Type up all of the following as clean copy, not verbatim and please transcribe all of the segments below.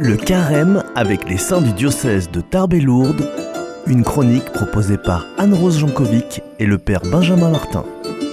Le Carême avec les saints du diocèse de Tarbes et Lourdes, une chronique proposée par Anne-Rose Jankovic et le père Benjamin Martin.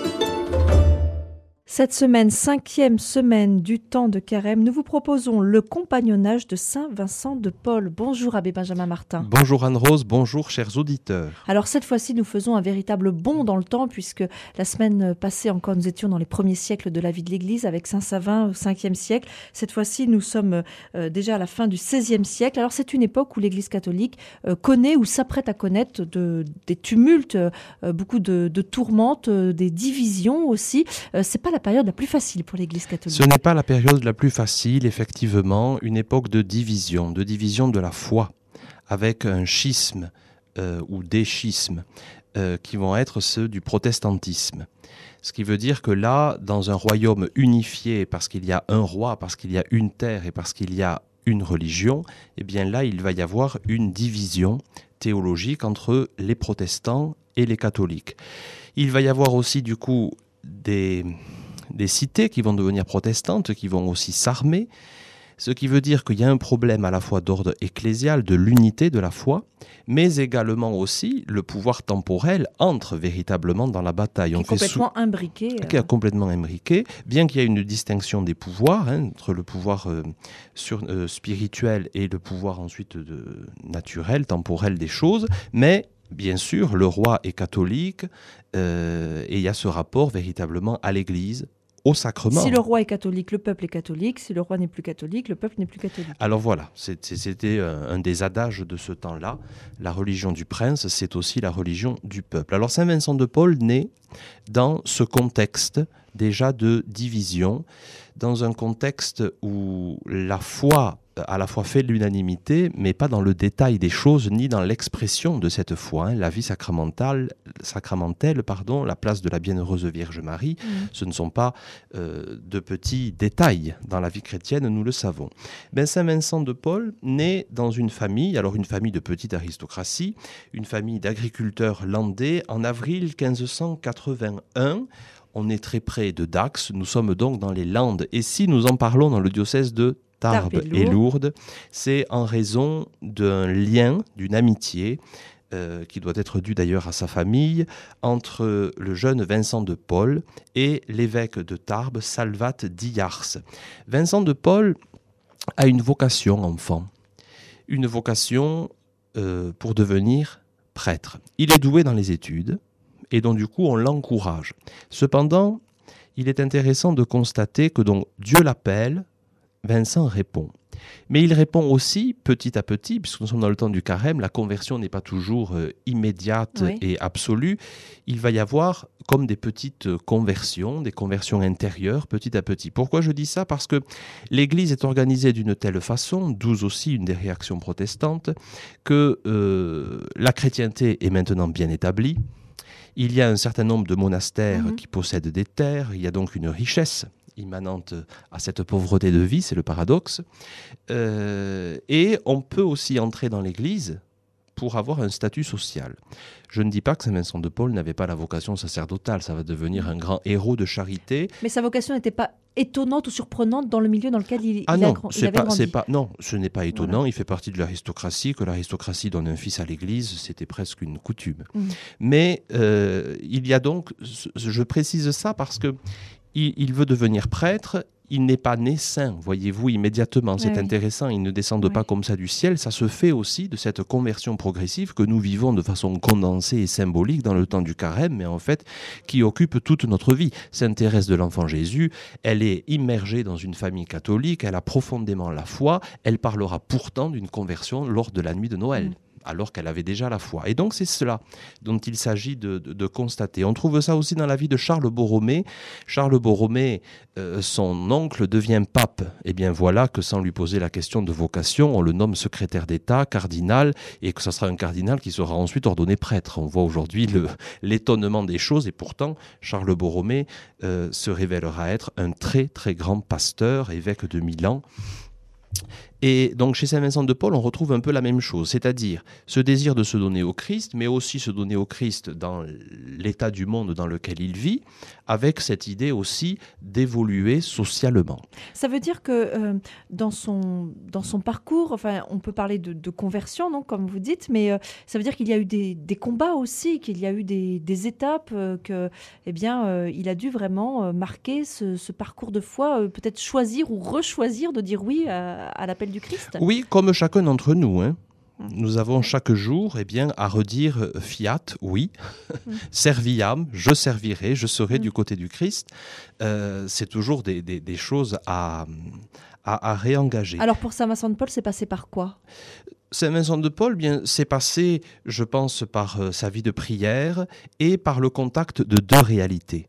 Cette semaine, 5e semaine du temps de Carême, nous vous proposons le compagnonnage de Saint Vincent de Paul. Bonjour Abbé Benjamin Martin. Bonjour Anne-Rose, bonjour chers auditeurs. Alors cette fois-ci, nous faisons un véritable bond dans le temps puisque la semaine passée encore, nous étions dans les premiers siècles de la vie de l'Église avec Saint Savin au 5e siècle. Cette fois-ci, nous sommes déjà à la fin du 16e siècle. Alors c'est une époque où l'Église catholique connaît ou s'apprête à connaître des tumultes, beaucoup de tourmentes, des divisions aussi. C'est pas la période la plus facile pour l'Église catholique. Ce n'est pas la période la plus facile, effectivement, une époque de division de la foi, avec un schisme ou des schismes qui vont être ceux du protestantisme. Ce qui veut dire que là, dans un royaume unifié, parce qu'il y a un roi, parce qu'il y a une terre et parce qu'il y a une religion, eh bien là, il va y avoir une division théologique entre les protestants et les catholiques. Il va y avoir aussi, du coup, des cités qui vont devenir protestantes, qui vont aussi s'armer, ce qui veut dire qu'il y a un problème à la fois d'ordre ecclésial, de l'unité de la foi, mais également aussi le pouvoir temporel entre véritablement dans la bataille. Qui est complètement imbriqué. Qui est complètement imbriqué, bien qu'il y ait une distinction des pouvoirs, entre le pouvoir spirituel et le pouvoir ensuite naturel, temporel des choses, mais bien sûr, le roi est catholique et il y a ce rapport véritablement à l'Église, au sacrement. Si le roi est catholique, le peuple est catholique. Si le roi n'est plus catholique, le peuple n'est plus catholique. Alors voilà, c'était un des adages de ce temps-là. La religion du prince, c'est aussi la religion du peuple. Alors Saint Vincent de Paul naît dans ce contexte déjà de division, dans un contexte où la foi à la fois fait l'unanimité, mais pas dans le détail des choses, ni dans l'expression de cette foi. La vie sacramentelle, la place de la bienheureuse Vierge Marie, ce ne sont pas de petits détails dans la vie chrétienne, nous le savons. Saint Vincent de Paul naît dans une famille, alors une famille de petite aristocratie, une famille d'agriculteurs landais, en avril 1581. On est très près de Dax, nous sommes donc dans les Landes. Et si nous en parlons dans le diocèse de Tarbes et Lourdes, c'est en raison d'un lien, d'une amitié, qui doit être due d'ailleurs à sa famille, entre le jeune Vincent de Paul et l'évêque de Tarbes, Salvat d'Iars. Vincent de Paul a une vocation enfant, une vocation pour devenir prêtre. Il est doué dans les études et donc du coup on l'encourage. Cependant, il est intéressant de constater que donc Dieu l'appelle, Vincent répond. Mais il répond aussi petit à petit, puisque nous sommes dans le temps du carême, la conversion n'est pas toujours immédiate et absolue. Il va y avoir comme des petites conversions, des conversions intérieures petit à petit. Pourquoi je dis ça ? Parce que l'Église est organisée d'une telle façon, d'où aussi une des réactions protestantes, que la chrétienté est maintenant bien établie. Il y a un certain nombre de monastères qui possèdent des terres, il y a donc une richesse immanente à cette pauvreté de vie, c'est le paradoxe. Et on peut aussi entrer dans l'Église pour avoir un statut social. Je ne dis pas que Saint Vincent de Paul n'avait pas la vocation sacerdotale, ça va devenir un grand héros de charité. Mais sa vocation n'était pas étonnante ou surprenante dans le milieu dans lequel il avait grandi. Non, ce n'est pas étonnant, voilà. Il fait partie de l'aristocratie, que l'aristocratie donne un fils à l'Église, c'était presque une coutume. Mais il y a donc, je précise ça parce que il veut devenir prêtre, il n'est pas né saint, voyez-vous, immédiatement. C'est intéressant, ils ne descendent pas comme ça du ciel. Ça se fait aussi de cette conversion progressive que nous vivons de façon condensée et symbolique dans le temps du carême, mais en fait, qui occupe toute notre vie. Sainte Thérèse de l'Enfant Jésus, elle est immergée dans une famille catholique, elle a profondément la foi, elle parlera pourtant d'une conversion lors de la nuit de Noël. Alors qu'elle avait déjà la foi. Et donc c'est cela dont il s'agit de constater. On trouve ça aussi dans la vie de Charles Borromée. Charles Borromée, son oncle devient pape. Et bien voilà que sans lui poser la question de vocation, on le nomme secrétaire d'État, cardinal, et que ce sera un cardinal qui sera ensuite ordonné prêtre. On voit aujourd'hui l'étonnement des choses, et pourtant Charles Borromée se révélera être un très très grand pasteur, évêque de Milan. Et donc chez Saint Vincent de Paul, on retrouve un peu la même chose, c'est-à-dire ce désir de se donner au Christ, mais aussi se donner au Christ dans l'état du monde dans lequel il vit, avec cette idée aussi d'évoluer socialement. Ça veut dire que dans son parcours, enfin, on peut parler de conversion, non, comme vous dites, mais ça veut dire qu'il y a eu des combats aussi, qu'il y a eu des étapes, il a dû vraiment marquer ce parcours de foi, peut-être choisir ou rechoisir de dire oui à l'appel du Christ. Oui, comme chacun d'entre nous, hein. Nous avons chaque jour à redire fiat, oui, serviam, je servirai, je serai du côté du Christ. C'est toujours des choses à réengager. Alors pour Saint Vincent de Paul, c'est passé par quoi ? Saint Vincent de Paul, c'est passé, je pense, par sa vie de prière et par le contact de deux réalités.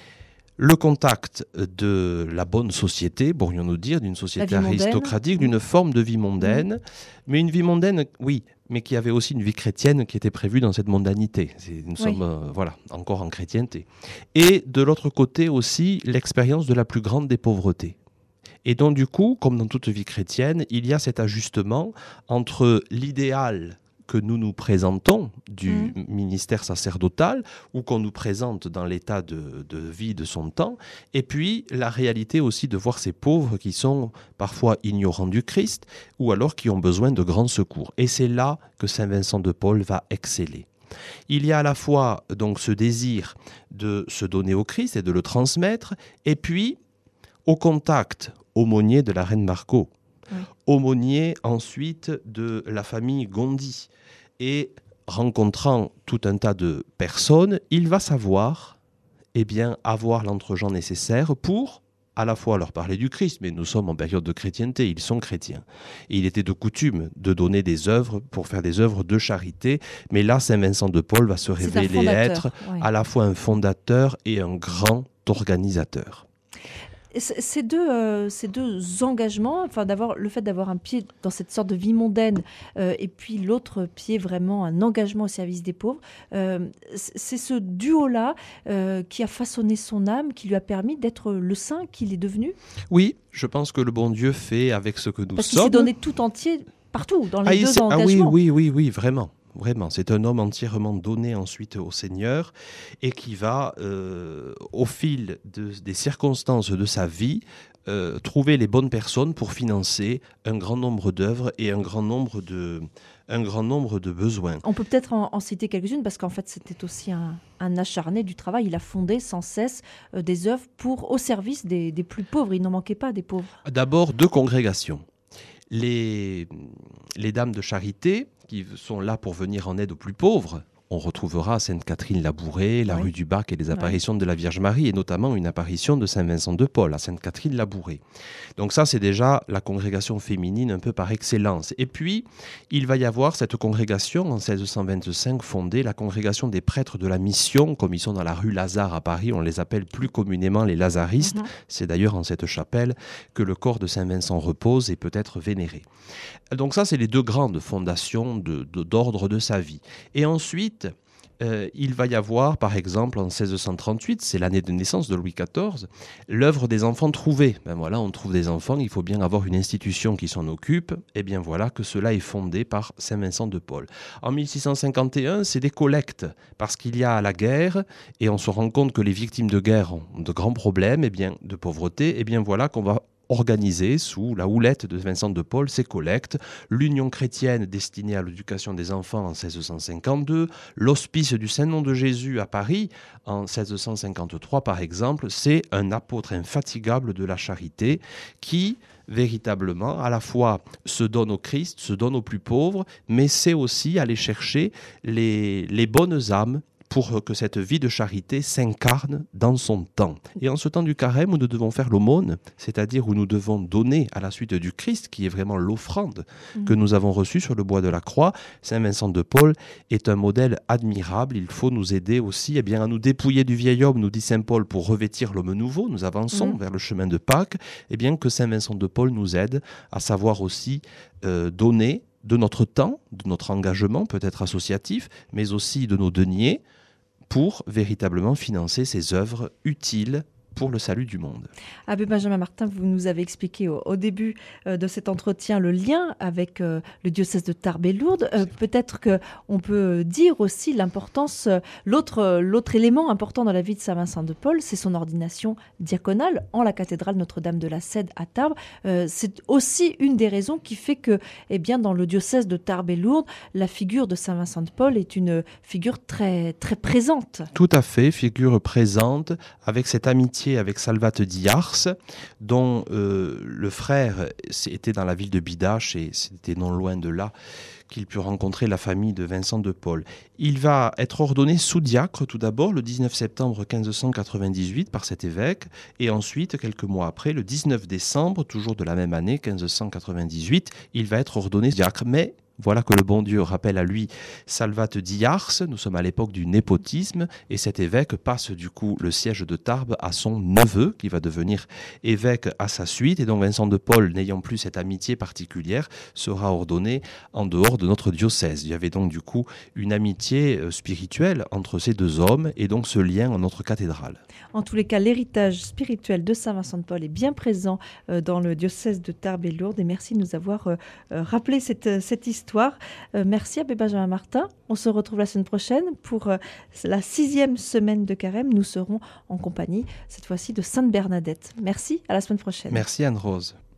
Le contact de la bonne société, pourrions-nous dire, d'une société aristocratique, d'une forme de vie mondaine, mais une vie mondaine, oui, mais qui avait aussi une vie chrétienne qui était prévue dans cette mondanité. Nous sommes encore en chrétienté. Et de l'autre côté aussi, l'expérience de la plus grande des pauvretés. Et donc du coup, comme dans toute vie chrétienne, il y a cet ajustement entre l'idéal que nous nous présentons du ministère sacerdotal ou qu'on nous présente dans l'état de vie de son temps, et puis la réalité aussi de voir ces pauvres qui sont parfois ignorants du Christ ou alors qui ont besoin de grands secours. Et c'est là que Saint Vincent de Paul va exceller. Il y a à la fois donc ce désir de se donner au Christ et de le transmettre, et puis au contact aumônier de la reine Margot, aumônier ensuite de la famille Gondi, et rencontrant tout un tas de personnes, il va savoir avoir l'entre-gens nécessaire pour à la fois leur parler du Christ, mais nous sommes en période de chrétienté, ils sont chrétiens. Et il était de coutume de donner des œuvres pour faire des œuvres de charité, mais là, Saint Vincent de Paul va se révéler être à la fois un fondateur et un grand organisateur. Ces deux engagements, enfin le fait d'avoir un pied dans cette sorte de vie mondaine et puis l'autre pied vraiment un engagement au service des pauvres, c'est ce duo-là qui a façonné son âme, qui lui a permis d'être le saint qu'il est devenu. Oui, je pense que le bon Dieu fait avec ce que nous sommes. Parce qu'il s'est donné tout entier partout, dans les deux engagements. Oui, vraiment. Vraiment, c'est un homme entièrement donné ensuite au Seigneur et qui va, au fil des circonstances de sa vie, trouver les bonnes personnes pour financer un grand nombre d'œuvres et un grand nombre de besoins. On peut peut-être en citer quelques-unes parce qu'en fait c'était aussi un acharné du travail. Il a fondé sans cesse des œuvres au service des plus pauvres. Il n'en manquait pas des pauvres. D'abord, deux congrégations. Les dames de charité qui sont là pour venir en aide aux plus pauvres. On retrouvera Sainte-Catherine-Labourée, la rue du Bac et les apparitions de la Vierge Marie, et notamment une apparition de Saint Vincent de Paul à Sainte-Catherine-Labourée. Donc ça, c'est déjà la congrégation féminine un peu par excellence. Et puis, il va y avoir cette congrégation en 1625 fondée, la congrégation des prêtres de la mission, comme ils sont dans la rue Lazare à Paris, on les appelle plus communément les lazaristes. C'est d'ailleurs en cette chapelle que le corps de Saint Vincent repose et peut être vénéré. Donc ça, c'est les deux grandes fondations d'ordre de sa vie. Et ensuite, il va y avoir, par exemple, en 1638, c'est l'année de naissance de Louis XIV, l'œuvre des enfants trouvés. On trouve des enfants, il faut bien avoir une institution qui s'en occupe. Et bien voilà que cela est fondé par Saint Vincent de Paul. En 1651, c'est des collectes, parce qu'il y a la guerre, et on se rend compte que les victimes de guerre ont de grands problèmes, de pauvreté. Et bien voilà qu'on va organisé sous la houlette de Vincent de Paul ces collectes, l'Union chrétienne destinée à l'éducation des enfants en 1652, l'Hospice du Saint-Nom de Jésus à Paris en 1653 par exemple, c'est un apôtre infatigable de la charité qui véritablement à la fois se donne au Christ, se donne aux plus pauvres, mais sait aussi aller chercher les bonnes âmes pour que cette vie de charité s'incarne dans son temps. Et en ce temps du carême où nous devons faire l'aumône, c'est-à-dire où nous devons donner à la suite du Christ, qui est vraiment l'offrande que nous avons reçue sur le bois de la croix, Saint Vincent de Paul est un modèle admirable. Il faut nous aider aussi à nous dépouiller du vieil homme, nous dit Saint Paul, pour revêtir l'homme nouveau. Nous avançons vers le chemin de Pâques. Que Saint Vincent de Paul nous aide à savoir aussi donner de notre temps, de notre engagement peut-être associatif, mais aussi de nos deniers, pour véritablement financer ces œuvres utiles pour le salut du monde. Abbé Benjamin Martin, vous nous avez expliqué au début de cet entretien le lien avec le diocèse de Tarbes et Lourdes. Peut-être qu'on peut dire aussi l'importance, l'autre élément important dans la vie de Saint Vincent de Paul, c'est son ordination diaconale en la cathédrale Notre-Dame de la Cède à Tarbes. C'est aussi une des raisons qui fait que, dans le diocèse de Tarbes et Lourdes, la figure de Saint Vincent de Paul est une figure très, très présente. Tout à fait, figure présente, avec cette amitié avec Salvate d'Iars, dont le frère était dans la ville de Bidache, et c'était non loin de là qu'il put rencontrer la famille de Vincent de Paul. Il va être ordonné sous-diacre tout d'abord le 19 septembre 1598 par cet évêque, et ensuite, quelques mois après, le 19 décembre, toujours de la même année, 1598, il va être ordonné diacre. Mais voilà que le bon Dieu rappelle à lui Salvate d'Iars. Nous sommes à l'époque du népotisme et cet évêque passe du coup le siège de Tarbes à son neveu qui va devenir évêque à sa suite. Et donc Vincent de Paul, n'ayant plus cette amitié particulière, sera ordonné en dehors de notre diocèse. Il y avait donc du coup une amitié spirituelle entre ces deux hommes et donc ce lien en notre cathédrale. En tous les cas, l'héritage spirituel de Saint Vincent de Paul est bien présent dans le diocèse de Tarbes et Lourdes. Et merci de nous avoir rappelé cette histoire. Merci Abbé Benjamin Martin. On se retrouve la semaine prochaine pour la 6e semaine de Carême. Nous serons en compagnie, cette fois-ci, de Sainte Bernadette. Merci, à la semaine prochaine. Merci Anne-Rose.